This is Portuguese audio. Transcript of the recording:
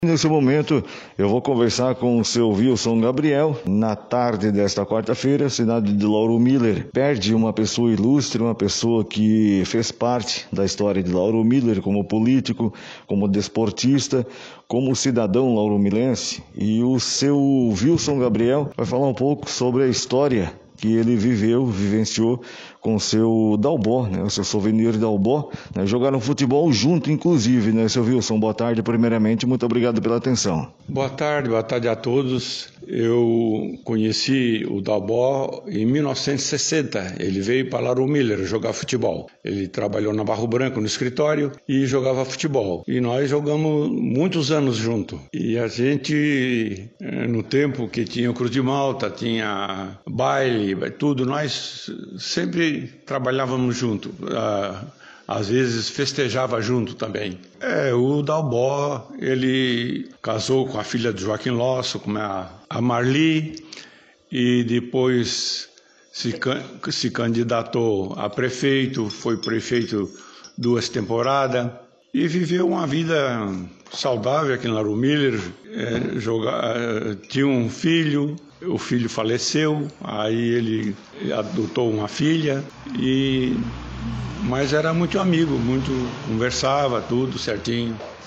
Nesse momento, eu vou conversar com o seu Wilson Gabriel. Na tarde desta quarta-feira, a cidade de Lauro Miller perde uma pessoa ilustre, uma pessoa que fez parte da história de Lauro Miller como político, como desportista, como cidadão lauromilense. E o seu Wilson Gabriel vai falar um pouco sobre a história que ele vivenciou com o seu Dalbó, né, o seu Souvenir Dalbó, né, jogaram futebol junto, inclusive, né, seu Wilson? Boa tarde, primeiramente, muito obrigado pela atenção. Boa tarde a todos. Eu conheci o Dalbó em 1960. Ele veio para Lauro Miller jogar futebol. Ele trabalhou na Barro Branco no escritório e jogava futebol. E nós jogamos muitos anos junto. E a gente, no tempo que tinha o Cruz de Malta, tinha baile, tudo, nós sempre trabalhávamos junto. Às vezes festejava junto também. O Dalbó, ele casou com a filha de Joaquim Losso, com a Marli, e depois se candidatou a prefeito, foi prefeito 2 temporadas, e viveu uma vida saudável aqui em Lauro Miller. Tinha um filho, o filho faleceu, aí ele adotou uma filha, mas era muito amigo, conversava tudo certinho.